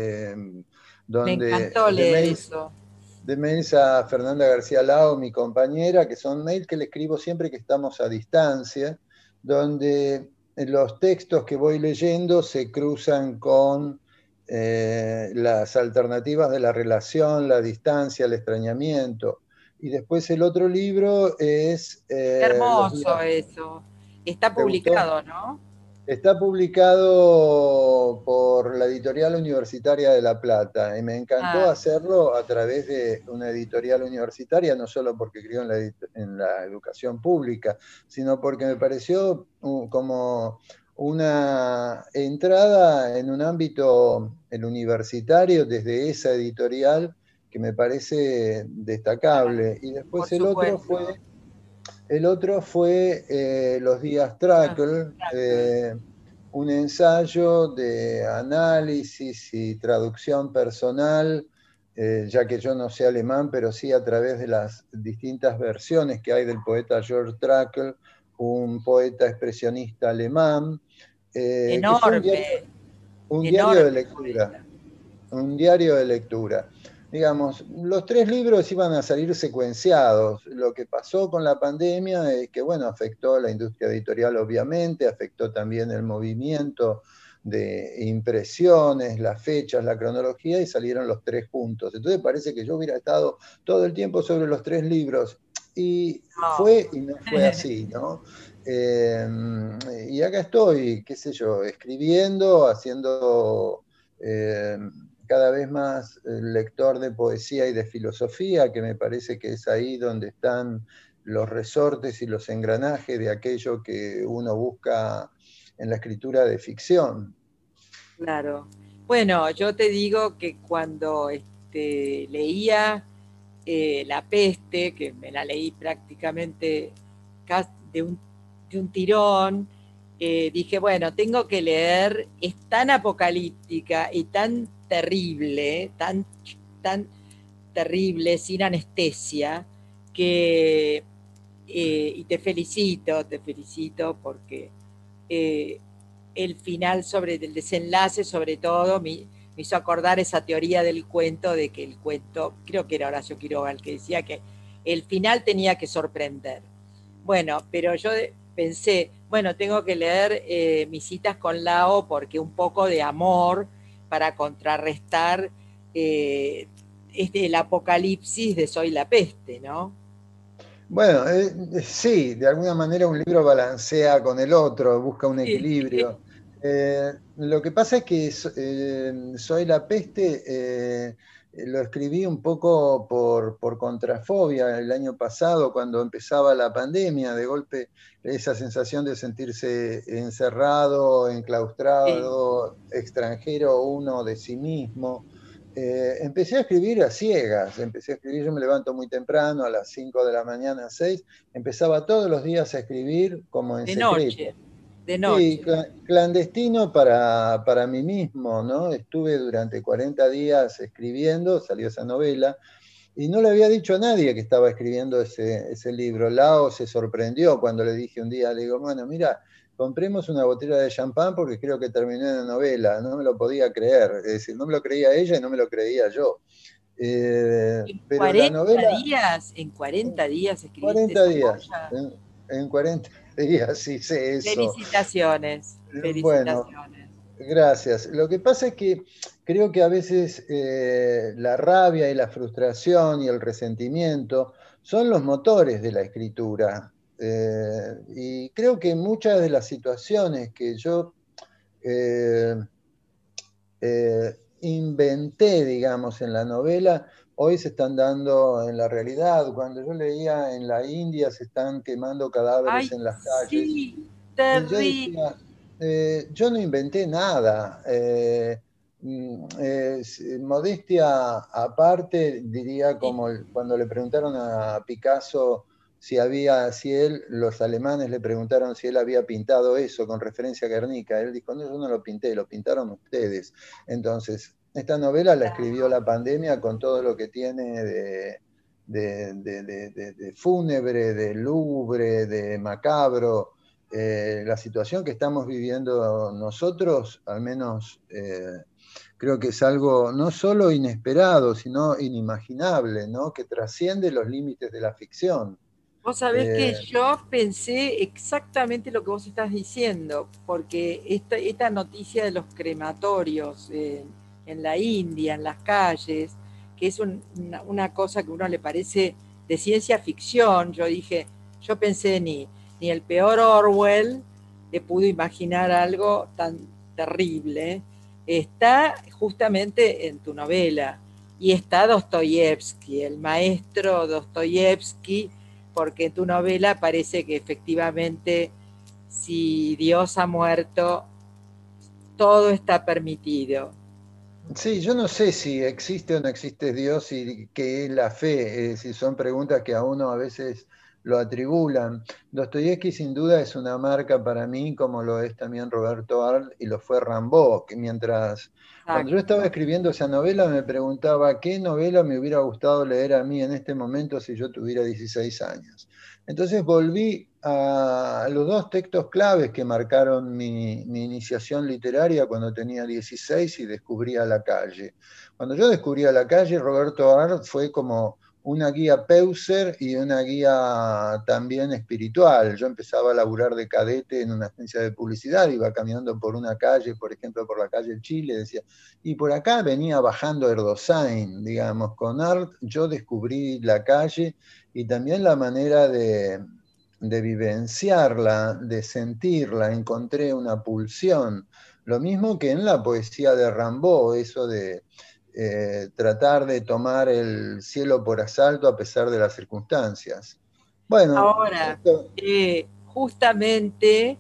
Me donde, encantó leer eso. de mails a Fernanda García Lao, mi compañera, que son mails que le escribo siempre que estamos a distancia, donde los textos que voy leyendo se cruzan con las alternativas de la relación, la distancia, el extrañamiento. Y después el otro libro es Qué Los días. hermoso eso. Está ¿Te gustó? publicado, ¿no? Está publicado por la editorial universitaria de La Plata y me encantó Ah, hacerlo a través de una editorial universitaria, no solo porque creo en la educación pública, sino porque me pareció como una entrada en un ámbito el universitario desde esa editorial que me parece claro, destacable. Y por después supuesto. el otro fue Los días Los Trackle, Crackle. un ensayo de análisis y traducción personal, ya que yo no sé alemán, pero sí a través de las distintas versiones que hay del poeta George Trakl, un poeta expresionista alemán, que fue Enorme, un diario de enorme lectura, poeta. un diario de lectura. Digamos, los 3 libros iban a salir secuenciados. Lo que pasó con la pandemia es que, bueno, afectó a la industria editorial, obviamente, afectó también el movimiento de impresiones, las fechas, la cronología, y salieron los 3 juntos. Entonces parece que yo hubiera estado todo el tiempo sobre los 3 libros. Y No. fue y no fue así, ¿no? Eh, y acá estoy, qué sé yo, escribiendo, haciendo cada vez más lector de poesía y de filosofía, que me parece que es ahí donde están los resortes y los engranajes de aquello que uno busca en la escritura de ficción. Claro. Bueno, yo te digo que cuando leía La peste, que me la leí prácticamente de un tirón, dije, bueno, tengo que leer, es tan apocalíptica y tan terrible, tan terrible, sin anestesia, que, y te felicito porque eh, el final sobre el desenlace sobre todo me hizo acordar esa teoría del cuento de que el cuento, creo que era Horacio Quiroga el que decía que el final tenía que sorprender. Bueno, pero yo pensé, bueno, tengo que leer Mis citas con Lao porque un poco de amor para contrarrestar el apocalipsis de Soy la peste, ¿no? Bueno, sí, de alguna manera un libro balancea con el otro, busca un Sí. equilibrio. Lo que pasa es que Soy la peste, lo escribí un poco por contrafobia el año pasado, cuando empezaba la pandemia, de golpe esa sensación de sentirse encerrado, Sí. enclaustrado, extranjero uno de sí mismo. Empecé a escribir a ciegas, empecé a escribir, yo me levanto muy temprano, a las 5 de la mañana, 6, empezaba todos los días a escribir como en De secreto. noche, de Sí, noche. clandestino para mí mismo, ¿no? Estuve durante 40 días escribiendo, salió esa novela, y no le había dicho a nadie que estaba escribiendo ese libro. Lao se sorprendió cuando le dije un día, le digo, bueno, mira, compremos una botella de champán porque creo que terminé la novela. No me lo podía creer, es decir, no me lo creía ella y no me lo creía yo. En Pero la 40 novela, días, en 40 días escribiste 40 esa días, joya. en 40 días hice eso. Felicitaciones, Bueno, felicitaciones. gracias. Lo que pasa es que creo que a veces la rabia y la frustración y el resentimiento son los motores de la escritura. Y creo que muchas de las situaciones que yo inventé, digamos, en la novela, hoy se están dando en la realidad. Cuando yo leía en la India se están quemando cadáveres Ay, en las calles. sí, Y yo terrible. decía, yo no inventé nada. Modestia aparte, diría como cuando le preguntaron a Picasso los alemanes le preguntaron si él había pintado eso con referencia a Guernica. Él dijo, no, yo no lo pinté, lo pintaron ustedes. Entonces, esta novela la escribió la pandemia con todo lo que tiene de fúnebre, de lúgubre, de macabro. La situación que estamos viviendo nosotros, al menos creo que es algo no solo inesperado, sino inimaginable, ¿no? Que trasciende los límites de la ficción. Vos sabés que yo pensé exactamente lo que vos estás diciendo, porque esta noticia de los crematorios en la India, en las calles, que es una cosa que a uno le parece de ciencia ficción, yo pensé ni el peor Orwell le pudo imaginar algo tan terrible. Está justamente en tu novela, y está Dostoyevsky, el maestro Dostoyevsky, porque en tu novela parece que efectivamente si Dios ha muerto, todo está permitido. Sí, yo no sé si existe o no existe Dios y qué es la fe, si son preguntas que a uno a veces lo atribulan. Dostoyevsky sin duda es una marca para mí, como lo es también Roberto Arlt y lo fue Rimbaud, que cuando yo estaba escribiendo esa novela me preguntaba qué novela me hubiera gustado leer a mí en este momento si yo tuviera 16 años. Entonces volví a los dos textos claves que marcaron mi iniciación literaria cuando tenía 16 y descubrí A la calle. Cuando yo descubrí A la calle, Roberto Arlt fue como una guía Peuser y una guía también espiritual. Yo empezaba a laburar de cadete en una agencia de publicidad, iba caminando por una calle, por ejemplo, por la calle Chile, decía, y por acá venía bajando Erdosain, digamos, con Arlt yo descubrí la calle y también la manera de vivenciarla, de sentirla, encontré una pulsión. Lo mismo que en la poesía de Rimbaud, eso de tratar de tomar el cielo por asalto a pesar de las circunstancias. Bueno, Ahora, justamente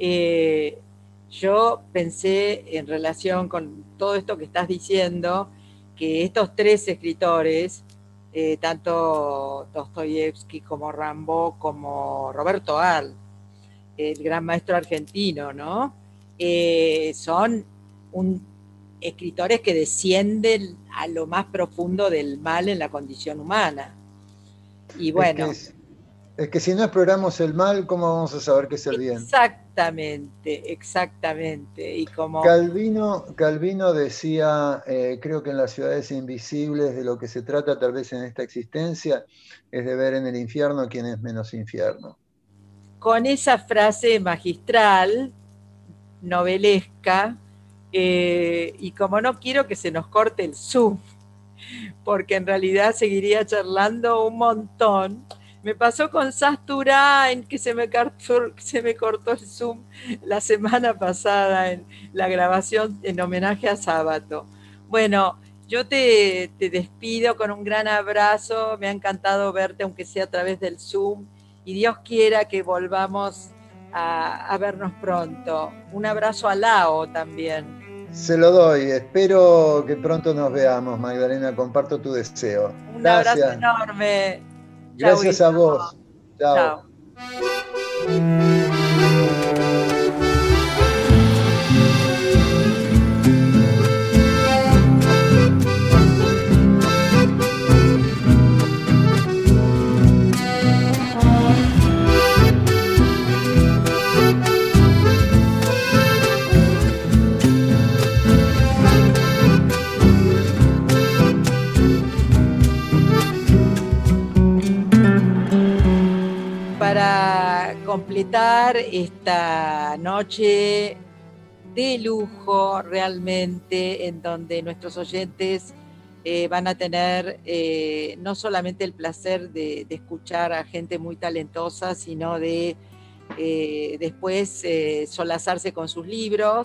yo pensé en relación con todo esto que estás diciendo, que estos tres escritores, tanto Dostoyevsky como Rimbaud como Roberto Arlt, el gran maestro argentino, ¿no? Son escritores que descienden a lo más profundo del mal en la condición humana. Y bueno. Es que si no exploramos el mal, ¿cómo vamos a saber qué es el bien? Exactamente. Y como Calvino decía, creo que en las ciudades invisibles de lo que se trata tal vez en esta existencia es de ver en el infierno quien es menos infierno. Con esa frase magistral, novelesca, y como no quiero que se nos corte el Zoom, porque en realidad seguiría charlando un montón. Me pasó con Sasturain, que se me cortó el Zoom la semana pasada en la grabación en homenaje a Sábato. Bueno, yo te despido con un gran abrazo. Me ha encantado verte, aunque sea a través del Zoom. Y Dios quiera que volvamos a vernos pronto. Un abrazo a Lao también. Se lo doy. Espero que pronto nos veamos, Magdalena. Comparto tu deseo. Un Gracias. abrazo enorme. Gracias a vos. Chao. Chao. Para completar esta noche de lujo realmente, en donde nuestros oyentes van a tener no solamente el placer de escuchar a gente muy talentosa, sino de después solazarse con sus libros.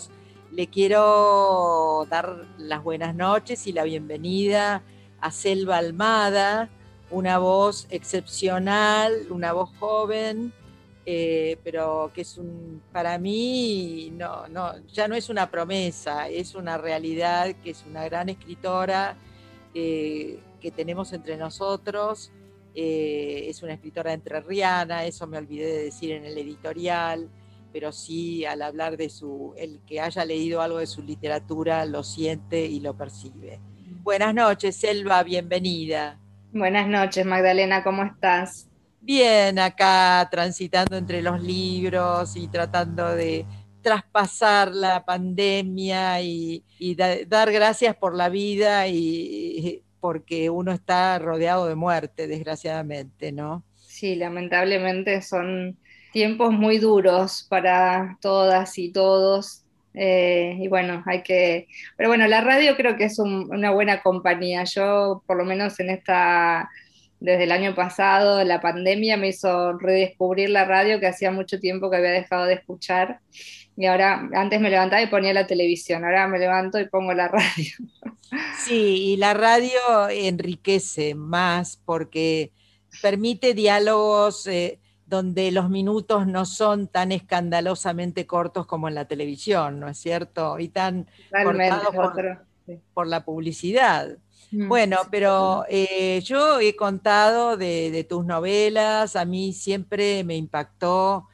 Le quiero dar las buenas noches y la bienvenida a Selva Almada, una voz excepcional, una voz joven, pero que es para mí ya no es una promesa, es una realidad, que es una gran escritora que tenemos entre nosotros. Es una escritora entrerriana, eso me olvidé de decir en el editorial, pero sí, al hablar el que haya leído algo de su literatura lo siente y lo percibe. Buenas noches, Selva, bienvenida. Buenas noches, Magdalena, ¿cómo estás? Bien, acá transitando entre los libros y tratando de traspasar la pandemia y dar gracias por la vida, y porque uno está rodeado de muerte, desgraciadamente, ¿no? Sí, lamentablemente son tiempos muy duros para todas y todos. Y bueno, pero bueno, la radio creo que es una buena compañía. Yo, por lo menos desde el año pasado, la pandemia me hizo redescubrir la radio, que hacía mucho tiempo que había dejado de escuchar. Y ahora, antes me levantaba y ponía la televisión, ahora me levanto y pongo la radio. Sí, y la radio enriquece más porque permite diálogos donde los minutos no son tan escandalosamente cortos como en la televisión, ¿no es cierto? Y tan Totalmente, cortados sí. por la publicidad. Sí. Pero yo he contado de tus novelas, a mí siempre me impactó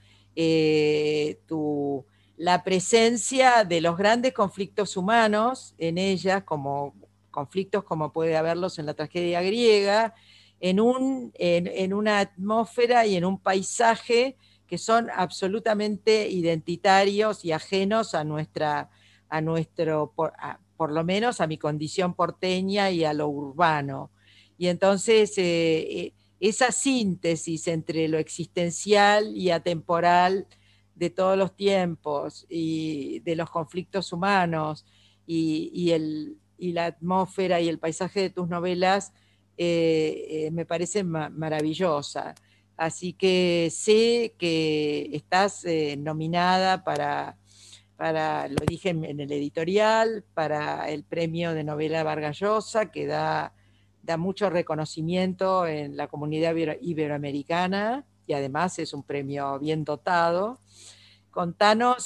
la presencia de los grandes conflictos humanos en ellas, como conflictos como puede haberlos en la tragedia griega, en una atmósfera y en un paisaje que son absolutamente identitarios y ajenos por lo menos a mi condición porteña y a lo urbano. Y entonces esa síntesis entre lo existencial y atemporal de todos los tiempos y de los conflictos humanos y la atmósfera y el paisaje de tus novelas me parece maravillosa. Así que sé que estás nominada lo dije en el editorial, para el premio de novela Vargas Llosa, que da mucho reconocimiento en la comunidad iberoamericana, y además es un premio bien dotado. Contanos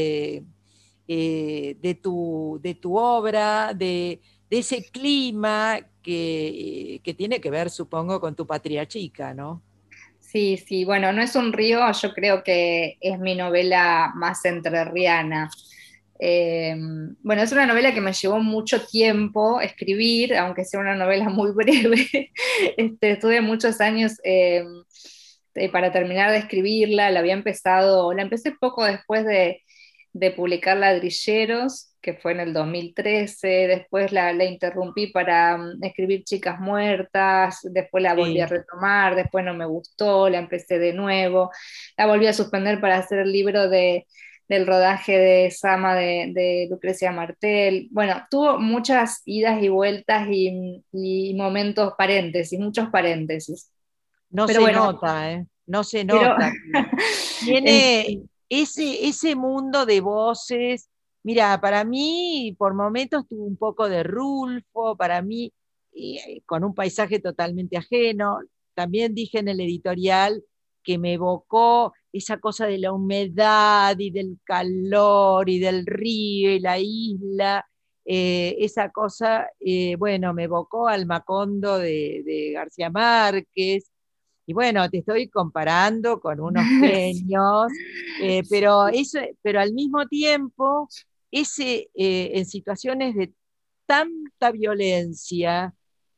de tu obra, de ese clima que tiene que ver, supongo, con tu patria chica, ¿no? Sí, sí, bueno, No es un río, yo creo que es mi novela más entrerriana. Bueno, es una novela que me llevó mucho tiempo escribir, aunque sea una novela muy breve. Estuve muchos años para terminar de escribirla, la empecé poco después de publicar Ladrilleros, que fue en el 2013, después la interrumpí para escribir Chicas Muertas, después la volví a Sí. retomar, después no me gustó, la empecé de nuevo, la volví a suspender para hacer el libro del rodaje de Sama de Lucrecia Martel. Bueno, tuvo muchas idas y vueltas y momentos paréntesis, muchos paréntesis. No Pero se bueno, nota, ¿eh? No se pero nota. Tiene ese mundo de voces. Mira, para mí, por momentos tuvo un poco de Rulfo, para mí, con un paisaje totalmente ajeno. También dije en el editorial que me evocó esa cosa de la humedad y del calor y del río y la isla. Esa cosa, bueno, me evocó al Macondo de García Márquez. Y bueno, te estoy comparando con unos genios, pero al mismo tiempo, en situaciones de tanta violencia,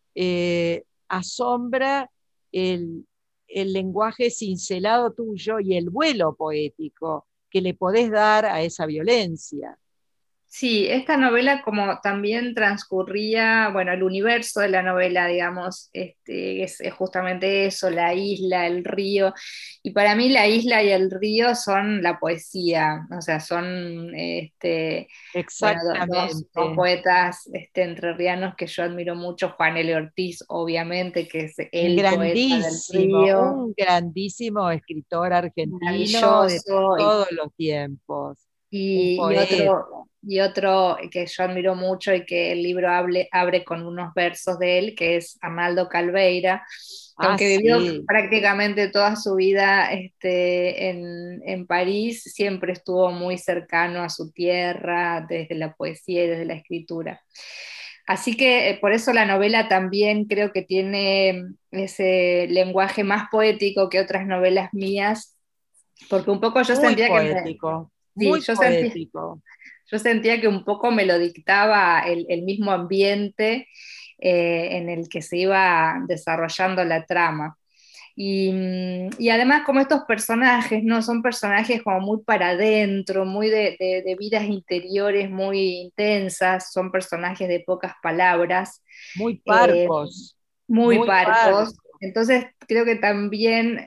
asombra el, el lenguaje cincelado tuyo y el vuelo poético que le podés dar a esa violencia. Sí, esta novela como también transcurría, bueno, el universo de la novela, digamos, es justamente eso, la isla, el río, y para mí la isla y el río son la poesía, o sea, son, bueno, dos Exactamente. poetas entrerrianos que yo admiro mucho, Juan L. Ortiz, obviamente, que es el poeta del río, Un grandísimo escritor argentino de maravilloso, todos los tiempos, un y otro, poeta. y otro que yo admiro mucho y que el libro abre con unos versos de él, que es Arnaldo Calveira, que Ah, aunque vivió sí. prácticamente toda su vida en París, siempre estuvo muy cercano a su tierra, desde la poesía y desde la escritura. Así que por eso la novela también creo que tiene ese lenguaje más poético que otras novelas mías, porque un poco yo Muy sentía que poético, sí, muy poético. yo sentía que un poco me lo dictaba el mismo ambiente en el que se iba desarrollando la trama. Y además como estos personajes, ¿no? Son personajes como muy para adentro, muy de vidas interiores muy intensas, son personajes de pocas palabras, Muy eh, parcos, muy muy parcos. parcos. Entonces creo que también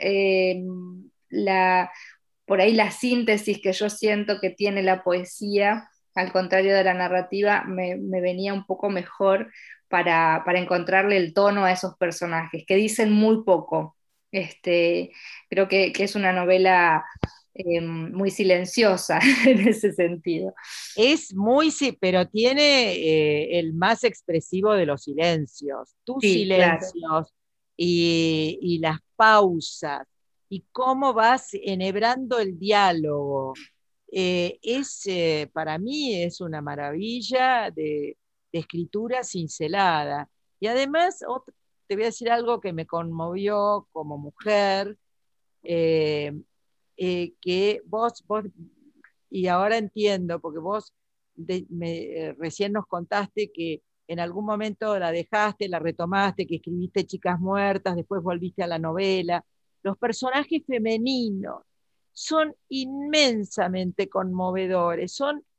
por ahí la síntesis que yo siento que tiene la poesía, al contrario de la narrativa, me venía un poco mejor para encontrarle el tono a esos personajes, que dicen muy poco. Creo que es una novela muy silenciosa en ese sentido. Es muy, sí, pero tiene el más expresivo de los silencios, tus Sí, claro. silencios y las pausas, y cómo vas enhebrando el diálogo. Para mí es una maravilla de escritura cincelada. Y además, te voy a decir algo que me conmovió como mujer, eh, que vos, y ahora entiendo, porque vos recién nos contaste que en algún momento la dejaste, la retomaste, que escribiste Chicas Muertas, después volviste a la novela. Los personajes femeninos son inmensamente conmovedores,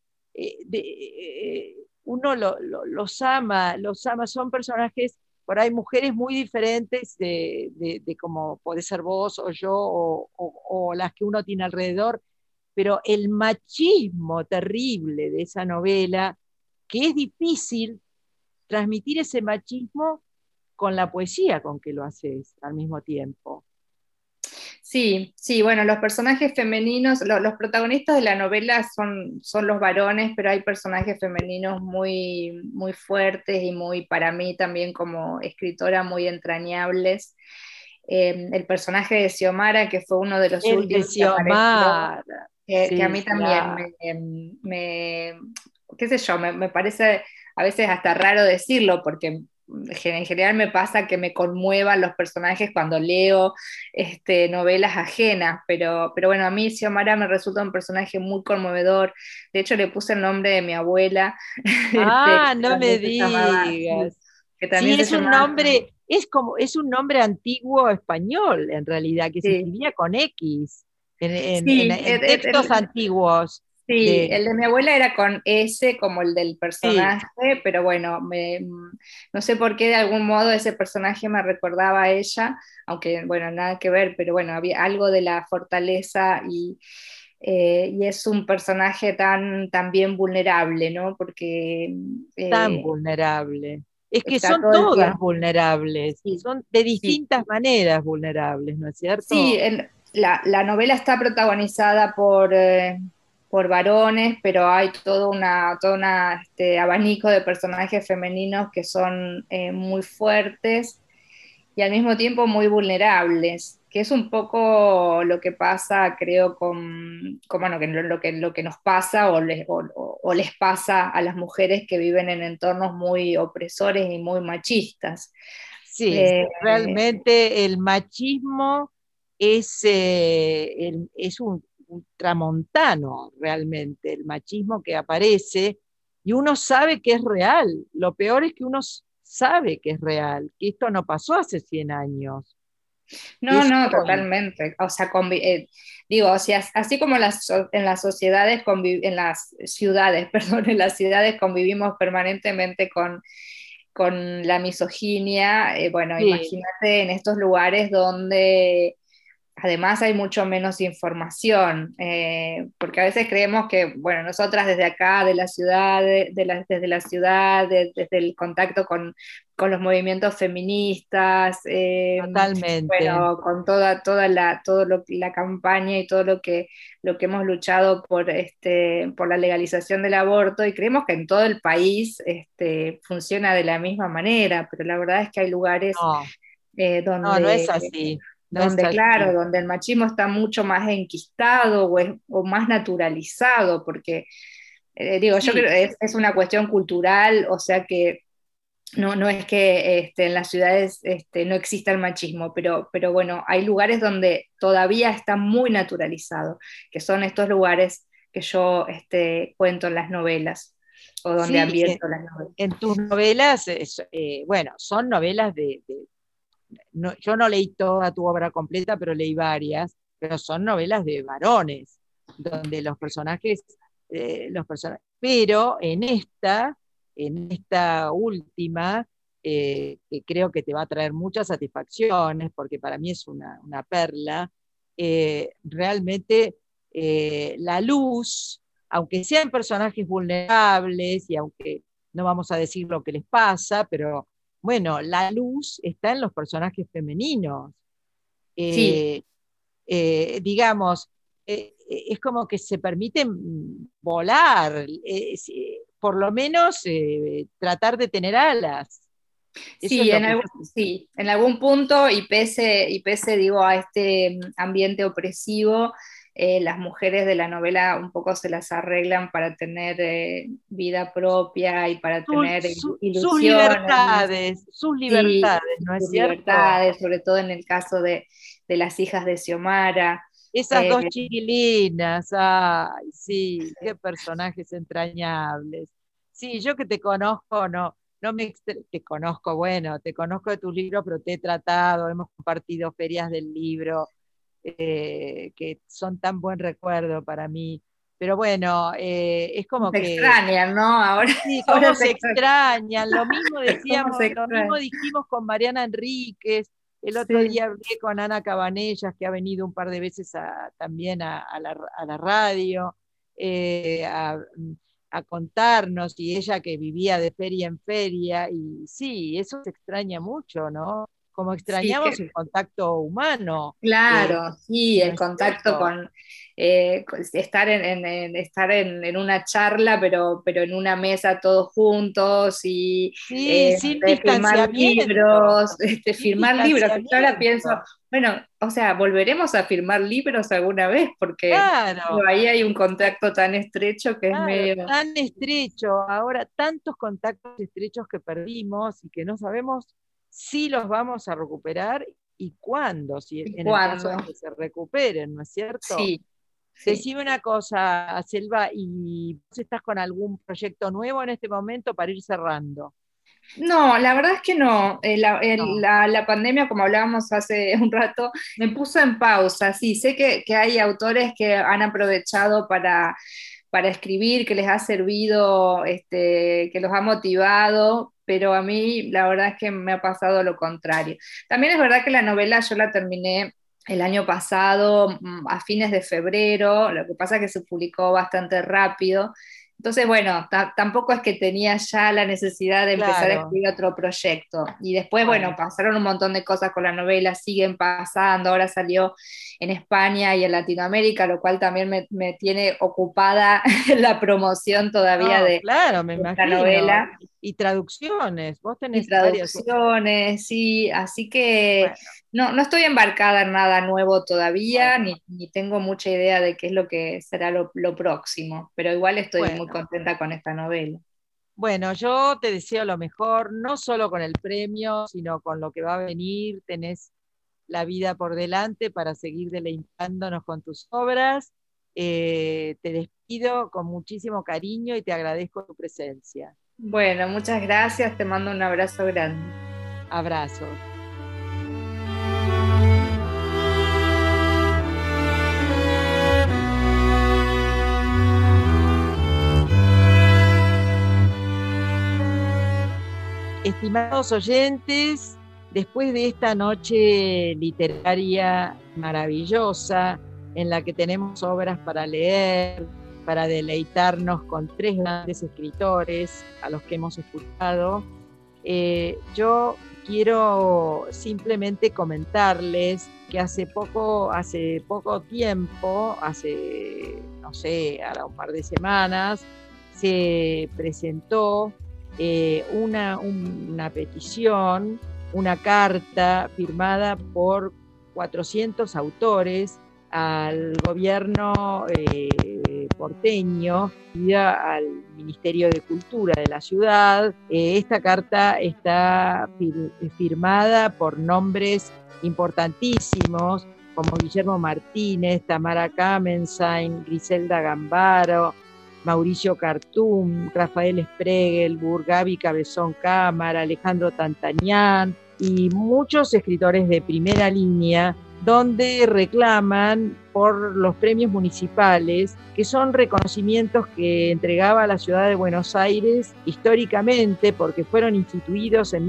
uno los ama, son personajes, por ahí mujeres muy diferentes de como podés ser vos o yo o las que uno tiene alrededor, pero el machismo terrible de esa novela, que es difícil transmitir ese machismo con la poesía con que lo haces al mismo tiempo. Sí, sí, bueno, los personajes femeninos, los protagonistas de la novela son los varones, pero hay personajes femeninos muy, muy fuertes y muy, para mí también como escritora, muy entrañables. El personaje de Xiomara, que fue uno de los El de últimos que apareció, Xiomara, que a sí, mí también claro. qué sé yo, me parece a veces hasta raro decirlo, porque en general me pasa que me conmuevan los personajes cuando leo novelas ajenas, pero bueno, a mí Xiomara me resulta un personaje muy conmovedor. De hecho, le puse el nombre de mi abuela, Ah, que no me también se llamaba, sí, digas. que Sí, también se llamaba, es un nombre antiguo español, en realidad, que se sí, escribía con X sí, en textos antiguos sí, de, el de mi abuela era con S como el del sí, personaje, pero bueno, no sé por qué de algún modo ese personaje me recordaba a ella, aunque bueno, nada que ver, pero bueno, había algo de la fortaleza y es un personaje tan bien vulnerable, ¿no? Porque tan eh, vulnerable. Es que está son todo el todas tiempo. vulnerables, Sí, son de sí. distintas maneras vulnerables, ¿no es Sí, cierto? la novela está protagonizada por varones, pero hay abanico de personajes femeninos que son muy fuertes y al mismo tiempo muy vulnerables, que es un poco lo que pasa, creo, bueno, lo que nos pasa o les pasa a las mujeres que viven en entornos muy opresores y muy machistas. Sí, Eh, realmente el machismo es un ultramontano, realmente, el machismo que aparece y uno sabe que es real. Lo peor es que uno sabe que es real, que esto no pasó hace 100 años, que No, es no, hoy. totalmente. O sea, digo, o sea, así como en las sociedades, en las ciudades, perdón, en las ciudades convivimos permanentemente con la misoginia, bueno, Sí, imagínate en estos lugares donde además hay mucho menos información, porque a veces creemos que, bueno, nosotras desde acá, de la ciudad, desde la ciudad, desde el contacto con los movimientos feministas, Totalmente. bueno, con la campaña y todo lo que hemos luchado por la legalización del aborto, y creemos que en todo el país funciona de la misma manera, pero la verdad es que hay lugares No, no es donde así. No es donde, claro, así. donde el machismo está mucho más enquistado o más naturalizado, porque, digo, yo creo Sí, que es una cuestión cultural, o sea que no es que en las ciudades no exista el machismo, pero bueno, hay lugares donde todavía está muy naturalizado, que son estos lugares que yo cuento en las novelas, o donde sí, ambiento las novelas. en tus novelas, bueno, son novelas yo no leí toda tu obra completa, pero leí varias, pero son novelas de varones, donde pero en esta última, que creo que te va a traer muchas satisfacciones, porque para mí es una perla, realmente la luz, aunque sean personajes vulnerables y aunque no vamos a decir lo que les pasa, pero bueno, la luz está en los personajes femeninos. Sí, Eh, digamos, es como que se permiten volar, por lo menos tratar de tener alas. Eso es sí, lo que yo... sí, en algún punto, y pese, digo, a este ambiente opresivo, las mujeres de la novela un poco se las arreglan para tener vida propia y para tener ilusiones, sus sí, libertades, ¿no es sus cierto? libertades, sobre todo en el caso de las hijas de Xiomara. Esas Eh, dos chiquilinas, ay, sí, qué personajes entrañables. Sí, yo que te conozco, te conozco, bueno, te conozco de tus libros, pero te he tratado, hemos compartido ferias del libro, que son tan buen recuerdo para mí. Pero bueno, es como Se que extrañan, ¿no? Ahora, sí, ahora cómo se se extrañan. extrañan. ¿Cómo se Lo mismo extrañan? dijimos con Mariana Enríquez. El otro Sí. día hablé con Ana Cabanellas, que ha venido un par de veces también a la radio, eh, a, a contarnos, y ella que vivía de feria en feria. Y sí, eso se extraña mucho, ¿no? Como Sí, extrañamos el contacto humano, claro, sí, ¿no el es contacto cierto? con estar en una charla, pero en una mesa todos juntos y Sí, sin firmar distanciamiento, libros, sin firmar libros. Yo ahora pienso, distanciamiento. bueno, o sea, volveremos a firmar libros alguna vez, porque digo, Claro. ahí hay un contacto tan estrecho que es Claro, medio... tan estrecho, ahora tantos contactos estrechos que perdimos y que no sabemos si los vamos a recuperar y cuándo, si ¿Y en el caso cuándo? de que se recuperen, ¿no es cierto? Sí, sí. Decime una cosa, Selva, ¿y vos estás con algún proyecto nuevo en este momento para ir cerrando? No, la verdad es que no. No. La pandemia, como hablábamos hace un rato, me puso en pausa. Sí, sé que hay autores que han aprovechado para escribir, que les ha servido, que los ha motivado, pero a mí la verdad es que me ha pasado lo contrario. También es verdad que la novela yo la terminé el año pasado, a fines de febrero, lo que pasa es que se publicó bastante rápido. Entonces, bueno, tampoco es que tenía ya la necesidad de empezar a Claro, escribir otro proyecto. Y después, bueno, bueno, pasaron un montón de cosas con la novela, siguen pasando, ahora salió en España y en Latinoamérica, lo cual también me tiene ocupada la promoción todavía no, de claro, me esta imagino. novela Y traducciones, vos y tenés varias. traducciones, sí, así que Bueno, no estoy embarcada en nada nuevo todavía, bueno, ni tengo mucha idea de qué es lo que será lo próximo, pero igual estoy muy bueno. contenta con esta novela. Bueno, yo te deseo lo mejor, no solo con el premio, sino con lo que va a venir. Tenés la vida por delante para seguir deleitándonos con tus obras. Te despido con muchísimo cariño y te agradezco tu presencia. Bueno, muchas gracias, te mando un abrazo grande. Abrazos. Estimados oyentes, después de esta noche literaria maravillosa, en la que tenemos obras para leer, para deleitarnos con 3 grandes escritores a los que hemos escuchado, yo quiero simplemente comentarles que hace poco tiempo, no sé, ahora un par de semanas, se presentó una petición, una carta firmada por 400 autores al gobierno porteño y al Ministerio de Cultura de la ciudad. Esta carta está firmada por nombres importantísimos como Guillermo Martínez, Tamara Kamensain, Griselda Gambaro, Mauricio Cartum, Rafael Spregelburg, Gaby Cabezón Cámara, Alejandro Tantañán y muchos escritores de primera línea, donde reclaman por los premios municipales, que son reconocimientos que entregaba la ciudad de Buenos Aires históricamente, porque fueron instituidos en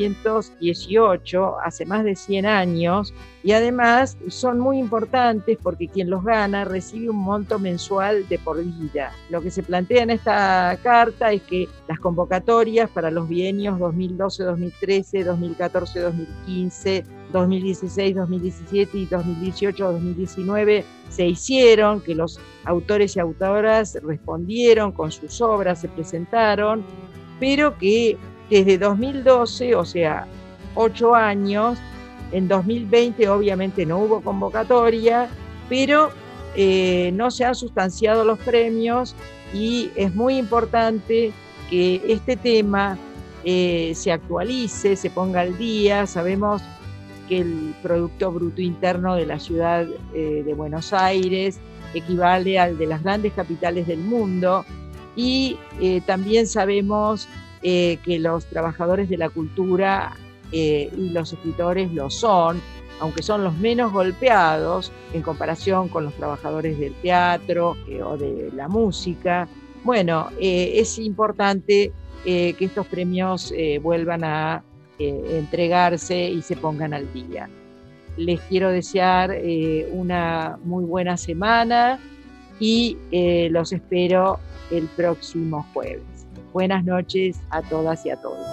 1918, hace más de 100 años, y además son muy importantes porque quien los gana recibe un monto mensual de por vida. Lo que se plantea en esta carta es que las convocatorias para los bienios 2012-2013, 2014-2015, 2016-2017 y 2018-2019 se hicieron, que los autores y autoras respondieron con sus obras, se presentaron, pero que desde 2012, o sea, 8 años, en 2020 obviamente no hubo convocatoria, pero no se han sustanciado los premios y es muy importante que este tema se actualice, se ponga al día. Sabemos que el Producto Bruto Interno de la ciudad de Buenos Aires equivale al de las grandes capitales del mundo y también sabemos que los trabajadores de la cultura y los escritores lo son, aunque son los menos golpeados en comparación con los trabajadores del teatro o de la música. Bueno, es importante que estos premios vuelvan a entregarse y se pongan al día. Les quiero desear una muy buena semana y los espero el próximo jueves. Buenas noches a todas y a todos.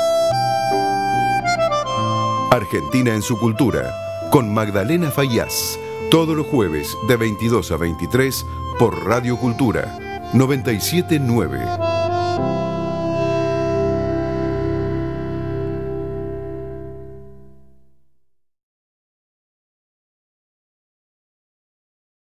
Argentina en su cultura, con Magdalena Faíaz, todos los jueves de 22 a 23 por Radio Cultura 97.9.